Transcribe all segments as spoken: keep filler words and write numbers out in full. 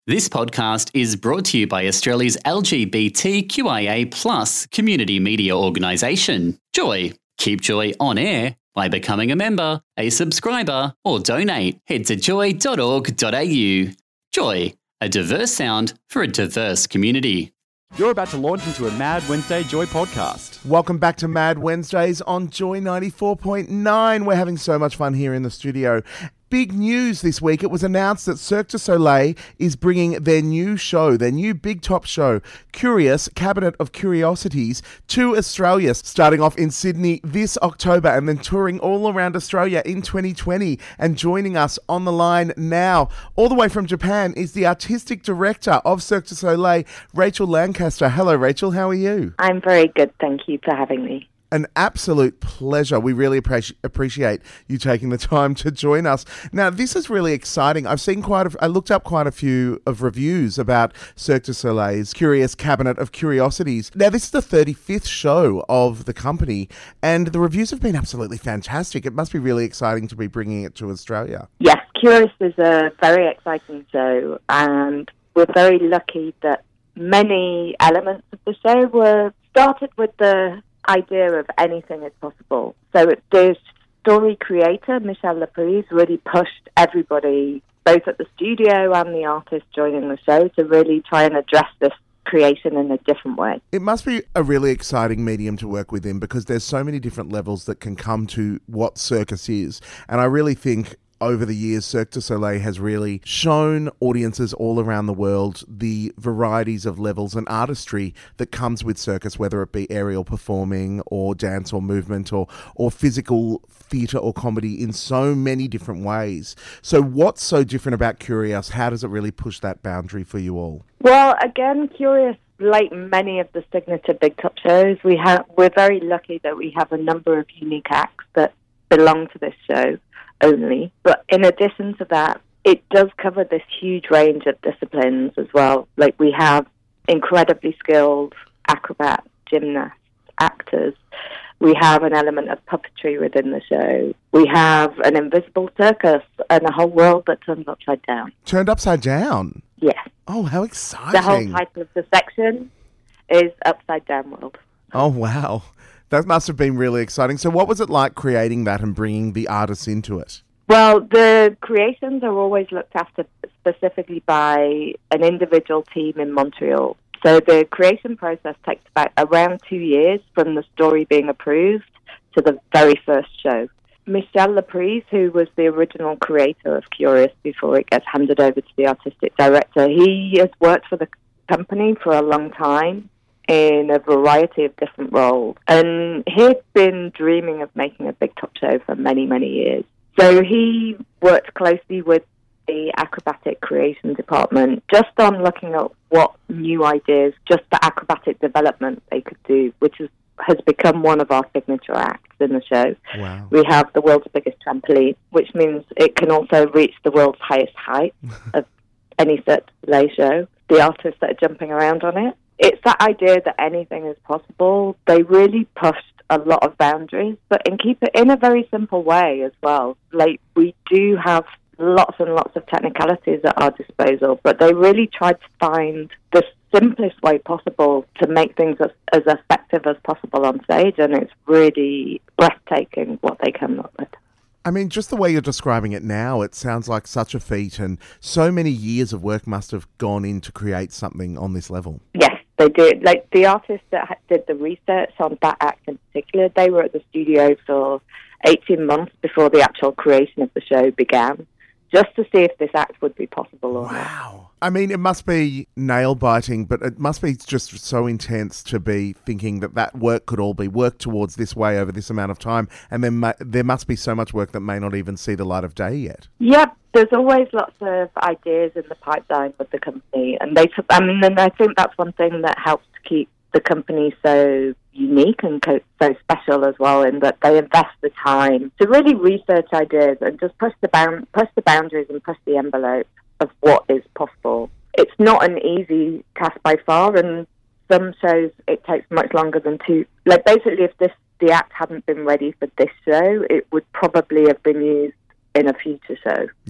This podcast is brought to you by Australia's L G B T Q I A plus community media organisation, Joy. Keep Joy on air by becoming a member, a subscriber, or donate. Head to joy dot org dot a u. Joy, a diverse sound for a diverse community. You're about to launch into a Mad Wednesday Joy podcast. Welcome back to Mad Wednesdays on Joy ninety-four point nine. We're having so much fun here in the studio. Big news this week. It was announced that Cirque du Soleil is bringing their new show, their new big top show, Curious, Cabinet of Curiosities, to Australia, starting off in Sydney this October and then touring all around Australia in twenty twenty. And joining us on the line now, all the way from Japan, is the artistic director of Cirque du Soleil, Rachel Lancaster. Hello, Rachel. How are you? I'm very good. Thank you for having me. An absolute pleasure. We really appreci- appreciate you taking the time to join us. Now, this is really exciting. I've seen quite a, I looked up quite a few of reviews about Cirque du Soleil's Curious Cabinet of Curiosities. Now, this is the thirty-fifth show of the company, and the reviews have been absolutely fantastic. It must be really exciting to be bringing it to Australia. Yes, Curious is a very exciting show, and we're very lucky that many elements of the show were started with the idea of anything is possible. So it, the story creator, Michel Laprise, really pushed everybody, both at the studio and the artists joining the show, to really try and address this creation in a different way. It must be a really exciting medium to work within because there's so many different levels that can come to what circus is. And I really think over the years, Cirque du Soleil has really shown audiences all around the world the varieties of levels and artistry that comes with circus, whether it be aerial performing or dance or movement or, or physical theatre or comedy in so many different ways. So what's so different about Curious? How does it really push that boundary for you all? Well, again, Curious, like many of the signature big top shows, we have, we're very lucky that we have a number of unique acts that belong to this show only. But in addition to that, it does cover this huge range of disciplines as well. Like, we have incredibly skilled acrobats, gymnasts, actors. We have an element of puppetry within the show. We have an invisible circus and a whole world that turns upside down. Turned upside down? Yes. Oh, how exciting. The whole title of the section is Upside Down World. Oh, wow. That must have been really exciting. So what was it like creating that and bringing the artists into it? Well, the creations are always looked after specifically by an individual team in Montreal. So the creation process takes about around two years from the story being approved to the very first show. Michel Laprise, who was the original creator of Curious before it gets handed over to the artistic director, he has worked for the company for a long time in a variety of different roles. And he'd been dreaming of making a big top show for many, many years. So he worked closely with the acrobatic creation department just on looking at what new ideas, just for acrobatic development they could do, which is, has become one of our signature acts in the show. Wow. We have the world's biggest trampoline, which means it can also reach the world's highest height of any Cirque du Soleil show. The artists that are jumping around on it. It's that idea that anything is possible. They really pushed a lot of boundaries, but and keep it in a very simple way as well. Like, we do have lots and lots of technicalities at our disposal, but they really tried to find the simplest way possible to make things as, as effective as possible on stage, and it's really breathtaking what they come up with. I mean, just the way you're describing it now, it sounds like such a feat, and so many years of work must have gone in to create something on this level. Yes, they did. Like, the artists that did the research on that act in particular, they were at the studio for eighteen months before the actual creation of the show began, just to see if this act would be possible or not. Wow. I mean, it must be nail-biting, but it must be just so intense to be thinking that that work could all be worked towards this way over this amount of time, and then ma- there must be so much work that may not even see the light of day yet. Yep, there's always lots of ideas in the pipeline with the company, and they. I mean, and I think that's one thing that helps to keep the company so unique and co- so special as well, in that they invest the time to really research ideas and just push the bound, push the boundaries and push the envelope of what is possible. It's not an easy task by far, and some shows it takes much longer than two. Like, basically, if this the act hadn't been ready for this show, it would probably have been used in a future show. Yeah.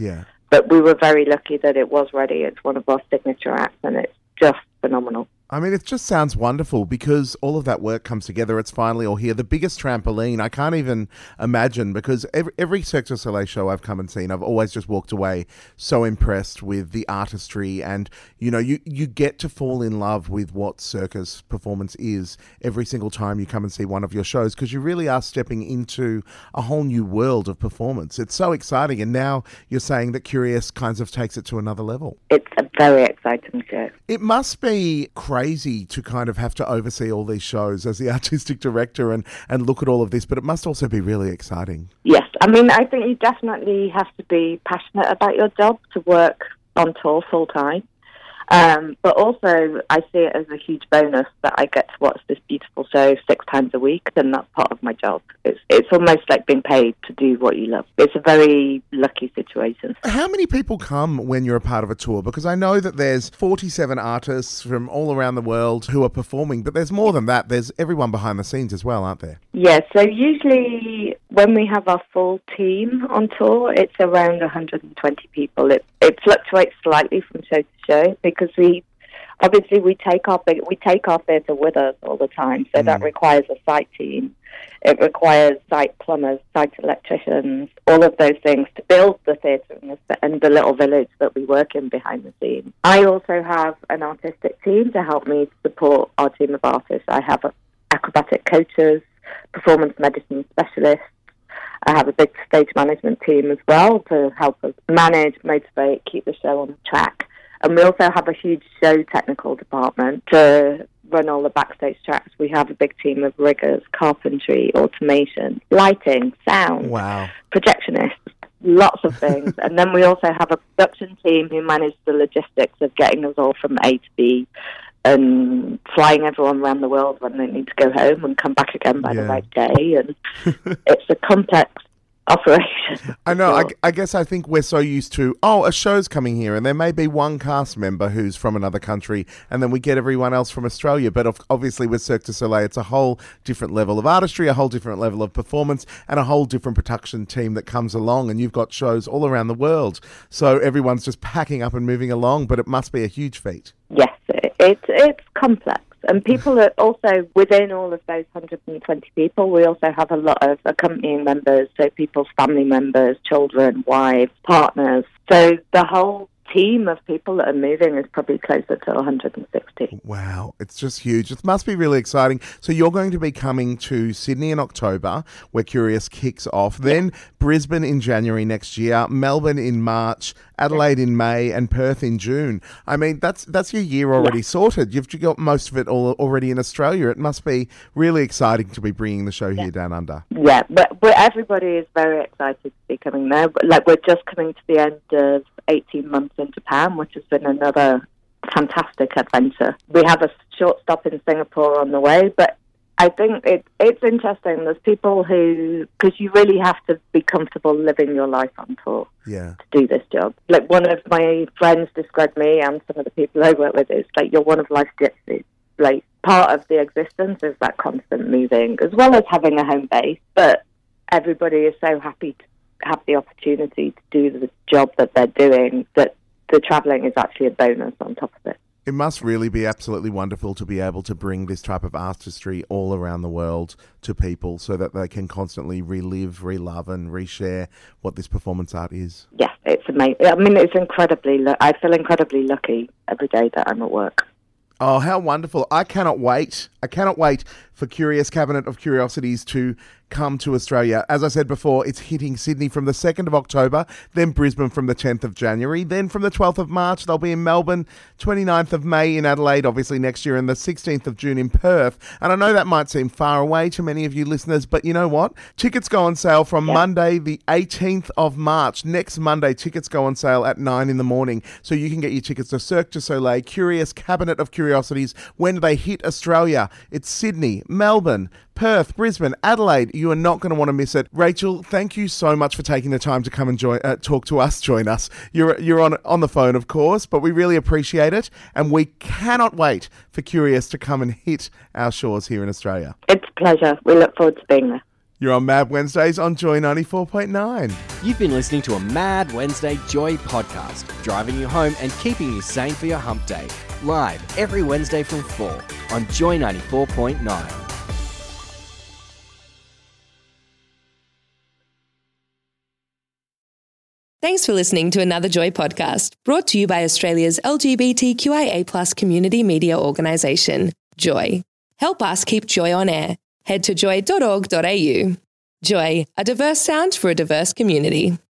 but we were very lucky that it was ready. It's one of our signature acts, and it's just phenomenal. I mean, it just sounds wonderful because all of that work comes together. It's finally all here. The biggest trampoline, I can't even imagine, because every, every Cirque du Soleil show I've come and seen, I've always just walked away so impressed with the artistry. And, you know, you, you get to fall in love with what circus performance is every single time you come and see one of your shows, because you really are stepping into a whole new world of performance. It's so exciting. And now you're saying that Curious kind of takes it to another level. It's a very exciting show. It must be crazy to kind of have to oversee all these shows as the artistic director and, and look at all of this, but it must also be really exciting. Yes, I mean, I think you definitely have to be passionate about your job to work on tour full time. Um, but also, I see it as a huge bonus that I get to watch this beautiful show six times a week, and that's part of my job. It's it's almost like being paid to do what you love. It's a very lucky situation. How many people come when you're a part of a tour? Because I know that there's forty-seven artists from all around the world who are performing, but there's more than that. There's everyone behind the scenes as well, aren't there? Yeah, so usually when we have our full team on tour, it's around one hundred twenty people. It, it fluctuates slightly from show to show because we obviously we take our big, we take our theatre with us all the time, so mm. that requires a site team. It requires site plumbers, site electricians, all of those things to build the theatre and the, and the little village that we work in behind the scenes. I also have an artistic team to help me support our team of artists. I have acrobatic coaches, performance medicine specialists. I have a big stage management team as well to help us manage, motivate, keep the show on track. And we also have a huge show technical department to run all the backstage tracks. We have a big team of riggers, carpentry, automation, lighting, sound, wow. projectionists, lots of things. And then we also have a production team who manage the logistics of getting us all from A to B and flying everyone around the world when they need to go home and come back again by yeah. the right day. And it's a complex operation. I know. I, I guess I think we're so used to, oh, a show's coming here and there may be one cast member who's from another country and then we get everyone else from Australia. But obviously with Cirque du Soleil, it's a whole different level of artistry, a whole different level of performance and a whole different production team that comes along, and you've got shows all around the world. So everyone's just packing up and moving along, but it must be a huge feat. Yes, it, it's, it's complex. And people are also, within all of those one hundred twenty people, we also have a lot of accompanying members, so people's family members, children, wives, partners. So the whole team of people that are moving is probably closer to one hundred sixty. Wow, it's just huge. It must be really exciting. So you're going to be coming to Sydney in October, where Curious kicks off, then Brisbane in January next year, Melbourne in March, Adelaide in May, and Perth in June. I mean, that's that's your year already yeah. sorted. You've got most of it all already in Australia. It must be really exciting to be bringing the show yeah. here down under. Yeah, but, but everybody is very excited to be coming there. Like, we're just coming to the end of eighteen months in Japan, which has been another fantastic adventure. We have a short stop in Singapore on the way, but I think it, it's interesting. There's people who, because you really have to be comfortable living your life on tour yeah. to do this job. Like, one of my friends described me and some of the people I work with is like, you're one of life's gypsies. Like, part of the existence is that constant moving, as well as having a home base. But everybody is so happy to have the opportunity to do the job that they're doing that the travelling is actually a bonus on top of it. It must really be absolutely wonderful to be able to bring this type of artistry all around the world to people so that they can constantly relive, relove and reshare what this performance art is. Yes, it's amazing. I mean, it's incredibly, lu- I feel incredibly lucky every day that I'm at work. Oh, how wonderful. I cannot wait. I cannot wait for Curious Cabinet of Curiosities to come to Australia. As I said before, it's hitting Sydney from the second of October, then Brisbane from the tenth of January, then from the twelfth of March, they'll be in Melbourne, twenty-ninth of May in Adelaide, obviously next year, and the sixteenth of June in Perth. And I know that might seem far away to many of you listeners, but you know what? Tickets go on sale from yeah. Monday, the eighteenth of March. Next Monday, tickets go on sale at nine in the morning. So you can get your tickets to Cirque du Soleil, Curious Cabinet of Curiosities, when they hit Australia. It's Sydney, Melbourne, Perth, Brisbane, Adelaide. You are not going to want to miss it. Rachel, thank you so much for taking the time to come and join, uh, talk to us, join us. You're you're on on the phone, of course, but we really appreciate it, and we cannot wait for Curious to come and hit our shores here in Australia. It's a pleasure. We look forward to being there. You're on Mad Wednesdays on Joy ninety-four point nine. You've been listening to a Mad Wednesday Joy podcast, driving you home and keeping you sane for your hump day. Live every Wednesday from four on Joy ninety-four point nine. Thanks for listening to another Joy podcast, brought to you by Australia's L G B T Q I A plus community media organisation, Joy. Help us keep Joy on air. Head to joy dot org dot a u. Joy, a diverse sound for a diverse community.